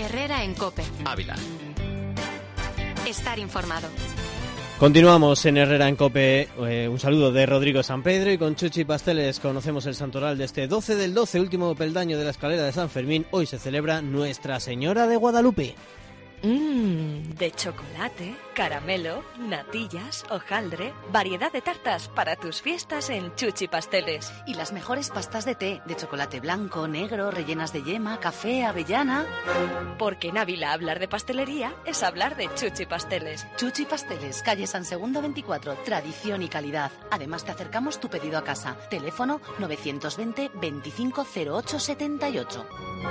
Herrera en COPE. Ávila. Estar informado. Continuamos en Herrera en COPE. Un saludo de Rodrigo Sampedro, y con Chuchi Pasteles conocemos el santoral de este 12 del 12, último peldaño de la escalera de San Fermín. Hoy se celebra Nuestra Señora de Guadalupe. De chocolate, caramelo, natillas, hojaldre, variedad de tartas para tus fiestas en Chuchi Pasteles. Y las mejores pastas de té, de chocolate blanco, negro, rellenas de yema, café, avellana. Porque en Ávila hablar de pastelería es hablar de Chuchi Pasteles. Chuchi Pasteles, calle San Segundo 24, tradición y calidad. Además te acercamos tu pedido a casa. Teléfono 920 25 08 78.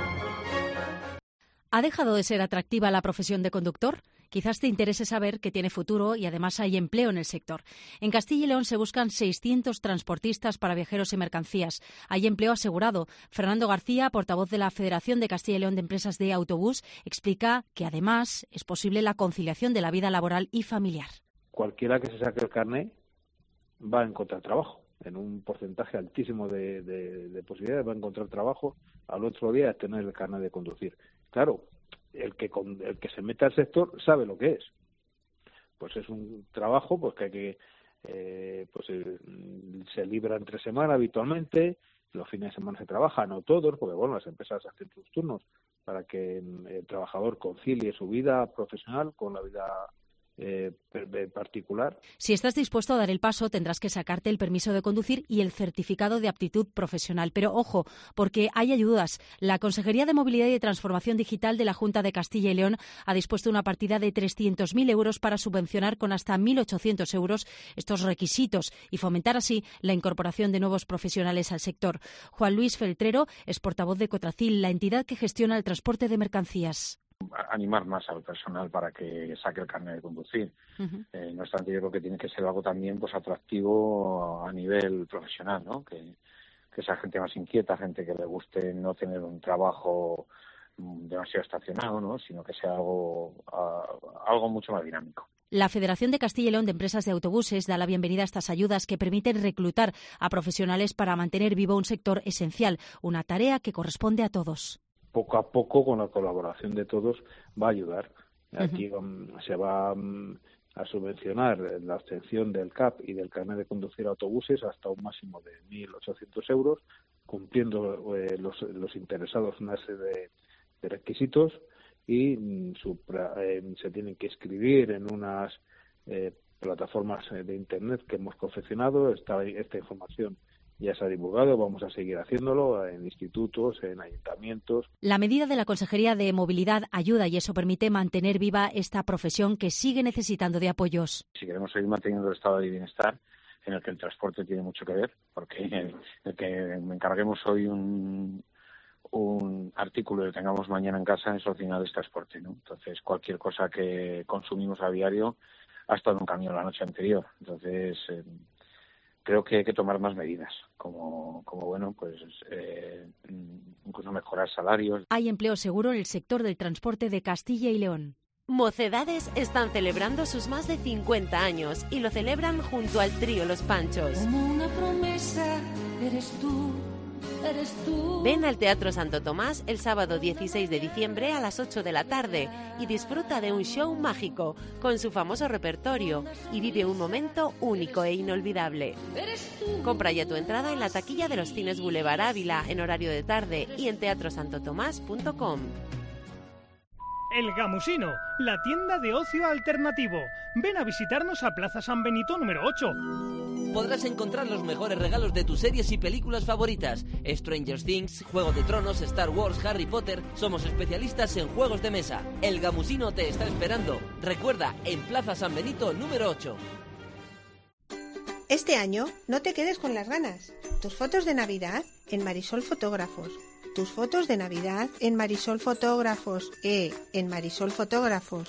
¿Ha dejado de ser atractiva la profesión de conductor? Quizás te interese saber que tiene futuro y además hay empleo en el sector. En Castilla y León se buscan 600 transportistas para viajeros y mercancías. Hay empleo asegurado. Fernando García, portavoz de la Federación de Castilla y León de Empresas de Autobús, explica que además es posible la conciliación de la vida laboral y familiar. Cualquiera que se saque el carnet va a encontrar trabajo. En un porcentaje altísimo de posibilidades va a encontrar trabajo. Al otro día es tener el carnet de conducir. Claro, el que se mete al sector sabe lo que es. Pues es un trabajo pues que hay que se libra entre semana habitualmente. Los fines de semana se trabaja, no todos, porque bueno, las empresas hacen sus turnos para que el trabajador concilie su vida profesional con la vida particular. Si estás dispuesto a dar el paso, tendrás que sacarte el permiso de conducir y el certificado de aptitud profesional. Pero ojo, porque hay ayudas. La Consejería de Movilidad y de Transformación Digital de la Junta de Castilla y León ha dispuesto una partida de 300.000 euros para subvencionar con hasta 1.800 euros estos requisitos y fomentar así la incorporación de nuevos profesionales al sector. Juan Luis Feltrero es portavoz de Cotracil, la entidad que gestiona el transporte de mercancías. Animar más al personal para que saque el carnet de conducir. No obstante, yo creo que tiene que ser algo también pues atractivo a nivel profesional, ¿no? Que sea gente más inquieta, gente que le guste no tener un trabajo demasiado estacionado, ¿no? Sino que sea algo mucho más dinámico. La Federación de Castilla y León de Empresas de Autobuses da la bienvenida a estas ayudas que permiten reclutar a profesionales para mantener vivo un sector esencial, una tarea que corresponde a todos. Poco a poco, con la colaboración de todos, va a ayudar. Aquí se va a subvencionar la obtención del CAP y del carnet de conducir autobuses hasta un máximo de 1.800 euros, cumpliendo los interesados una serie de requisitos y se tienen que inscribir en unas plataformas de Internet que hemos confeccionado. Esta información ya se ha divulgado, vamos a seguir haciéndolo en institutos, en ayuntamientos. La medida de la Consejería de Movilidad ayuda y eso permite mantener viva esta profesión que sigue necesitando de apoyos. Si queremos seguir manteniendo el estado de bienestar, en el que el transporte tiene mucho que ver, porque el que me encarguemos hoy un artículo y lo tengamos mañana en casa, eso al final es transporte, ¿no? Entonces, cualquier cosa que consumimos a diario ha estado en un camión la noche anterior. Entonces, creo que hay que tomar más medidas, como bueno, pues incluso mejorar salarios. Hay empleo seguro en el sector del transporte de Castilla y León. Mocedades están celebrando sus más de 50 años y lo celebran junto al trío Los Panchos. Como una promesa, eres tú. Ven al Teatro Santo Tomás el sábado 16 de diciembre a las 8 de la tarde y disfruta de un show mágico con su famoso repertorio y vive un momento único e inolvidable. Compra ya tu entrada en la taquilla de los Cines Boulevard Ávila en horario de tarde y en teatrosantotomás.com. El Gamusino, la tienda de ocio alternativo. Ven a visitarnos a Plaza San Benito número 8. Podrás encontrar los mejores regalos de tus series y películas favoritas. Stranger Things, Juego de Tronos, Star Wars, Harry Potter. Somos especialistas en juegos de mesa. El Gamusino te está esperando. Recuerda, en Plaza San Benito número 8. Este año no te quedes con las ganas. Tus fotos de Navidad en Marisol Fotógrafos. Tus fotos de Navidad en Marisol Fotógrafos. En Marisol Fotógrafos.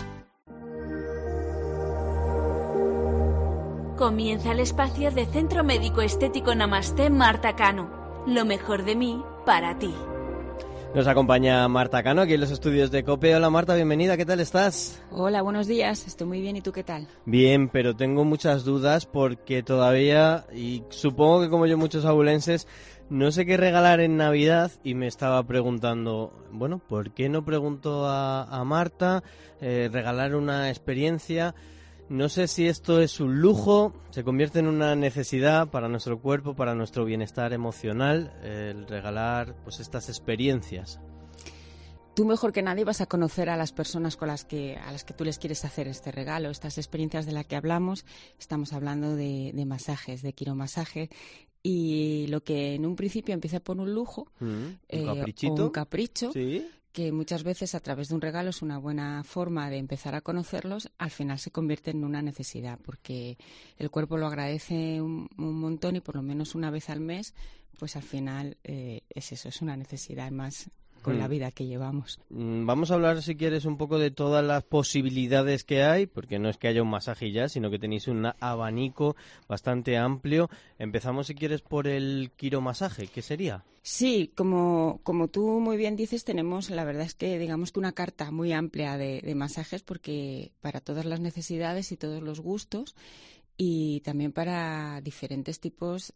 Comienza el espacio de Centro Médico Estético Namaste Marta Cano. Lo mejor de mí para ti. Nos acompaña Marta Cano aquí en los estudios de COPE. Hola Marta, bienvenida, ¿qué tal estás? Hola, buenos días, estoy muy bien, ¿y tú qué tal? Bien, pero tengo muchas dudas porque todavía, y supongo que como yo muchos abulenses, No sé qué regalar en Navidad y me estaba preguntando, bueno, ¿por qué no pregunto a Marta regalar una experiencia? No sé si esto es un lujo, se convierte en una necesidad para nuestro cuerpo, para nuestro bienestar emocional, el regalar pues estas experiencias. Tú mejor que nadie vas a conocer a las personas a las que tú les quieres hacer este regalo, estas experiencias de las que hablamos. Estamos hablando de masajes, de quiromasaje, y lo que en un principio empieza por un lujo, un capricho, ¿sí? Que muchas veces a través de un regalo es una buena forma de empezar a conocerlos, al final se convierte en una necesidad, porque el cuerpo lo agradece un montón y por lo menos una vez al mes, pues al final es eso, es una necesidad más con la vida que llevamos. Vamos a hablar, si quieres, un poco de todas las posibilidades que hay, porque no es que haya un masaje ya, sino que tenéis un abanico bastante amplio. Empezamos, si quieres, por el quiromasaje. ¿Qué sería? Sí, como tú muy bien dices, tenemos, la verdad es que digamos que una carta muy amplia de masajes, porque para todas las necesidades y todos los gustos, y también para diferentes tipos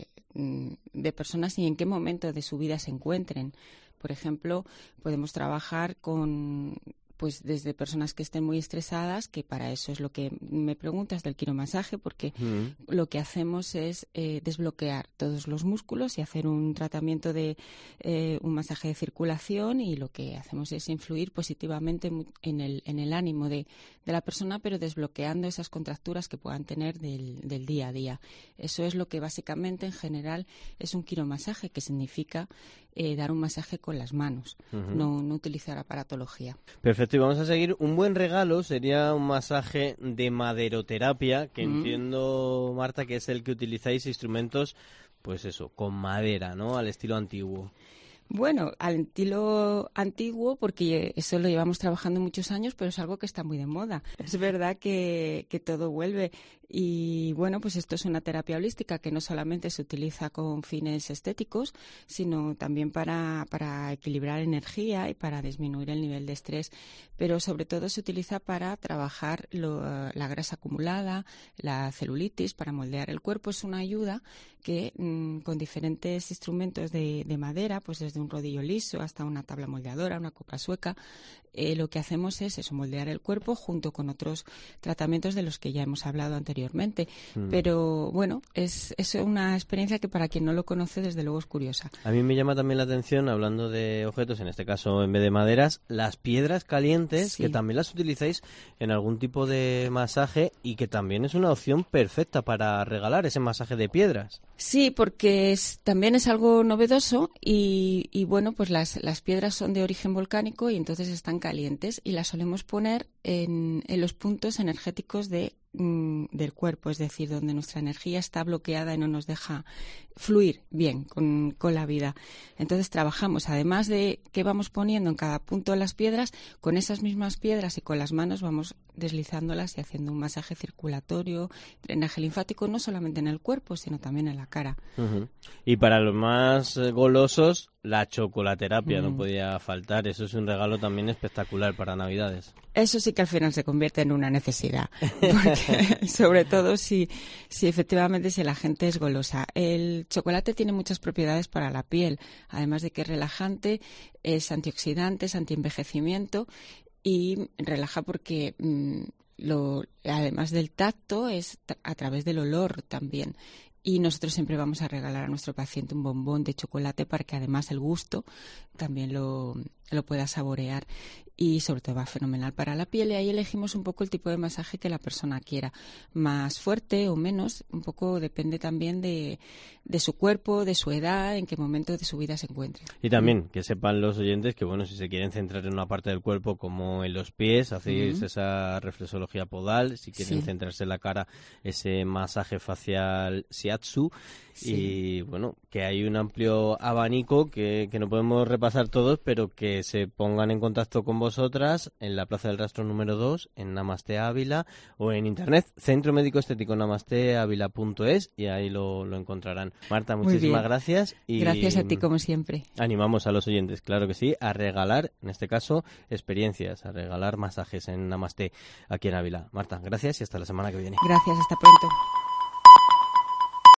de personas y en qué momento de su vida se encuentren. Por ejemplo, podemos trabajar con pues desde personas que estén muy estresadas, que para eso es lo que me preguntas del quiromasaje, porque lo que hacemos es desbloquear todos los músculos y hacer un tratamiento de un masaje de circulación, y lo que hacemos es influir positivamente en el ánimo de la persona, pero desbloqueando esas contracturas que puedan tener del día a día. Eso es lo que básicamente en general es un quiromasaje, que significa dar un masaje con las manos, no utilizar aparatología. Perfecto, y vamos a seguir. Un buen regalo sería un masaje de maderoterapia, que entiendo, Marta, que es el que utilizáis instrumentos, pues eso, con madera, ¿no? Al estilo antiguo. Bueno, al estilo antiguo, porque eso lo llevamos trabajando muchos años, pero es algo que está muy de moda. Es verdad que todo vuelve. Y bueno, pues esto es una terapia holística que no solamente se utiliza con fines estéticos, sino también para equilibrar energía y para disminuir el nivel de estrés. Pero sobre todo se utiliza para trabajar la grasa acumulada, la celulitis, para moldear el cuerpo. Es una ayuda que con diferentes instrumentos de madera, pues desde un rodillo liso hasta una tabla moldeadora, una copa sueca, lo que hacemos es eso, moldear el cuerpo junto con otros tratamientos de los que ya hemos hablado anteriormente. Pero bueno, es una experiencia que para quien no lo conoce, desde luego es curiosa. A mí me llama también la atención, hablando de objetos, en este caso en vez de maderas, las piedras calientes, sí, que también las utilizáis en algún tipo de masaje y que también es una opción perfecta para regalar ese masaje de piedras. Sí, porque también es algo novedoso y bueno, pues las piedras son de origen volcánico y entonces están calientes, y las solemos poner en los puntos energéticos del cuerpo, es decir, donde nuestra energía está bloqueada y no nos deja fluir bien con la vida. Entonces trabajamos, además de que vamos poniendo en cada punto las piedras, con esas mismas piedras y con las manos vamos deslizándolas y haciendo un masaje circulatorio, drenaje linfático, no solamente en el cuerpo, sino también en la cara. Y para los más golosos, la chocolaterapia no podía faltar. Eso es un regalo también espectacular para Navidades. Eso sí que al final se convierte en una necesidad, porque sobre todo si efectivamente la gente es golosa. El chocolate tiene muchas propiedades para la piel, además de que es relajante, es antioxidante, es antienvejecimiento y relaja porque además del tacto es a través del olor también. Y nosotros siempre vamos a regalar a nuestro paciente un bombón de chocolate para que además el gusto también lo pueda saborear, y sobre todo va fenomenal para la piel, y ahí elegimos un poco el tipo de masaje que la persona quiera, más fuerte o menos, un poco depende también de su cuerpo, de su edad, en qué momento de su vida se encuentre. Y también que sepan los oyentes que bueno, si se quieren centrar en una parte del cuerpo como en los pies, hacéis esa reflexología podal, si quieren centrarse en la cara, ese masaje facial shiatsu, y bueno, que hay un amplio abanico que no podemos repasar todos, pero que se pongan en contacto con vosotras en la Plaza del Rastro número 2, en Namaste Ávila, o en internet, Centro Médico Estético namasteavila.es, y ahí lo encontrarán. Marta, muchísimas gracias. Y gracias a ti, como siempre. Animamos a los oyentes, claro que sí, a regalar, en este caso, experiencias, a regalar masajes en Namaste aquí en Ávila. Marta, gracias y hasta la semana que viene. Gracias, hasta pronto.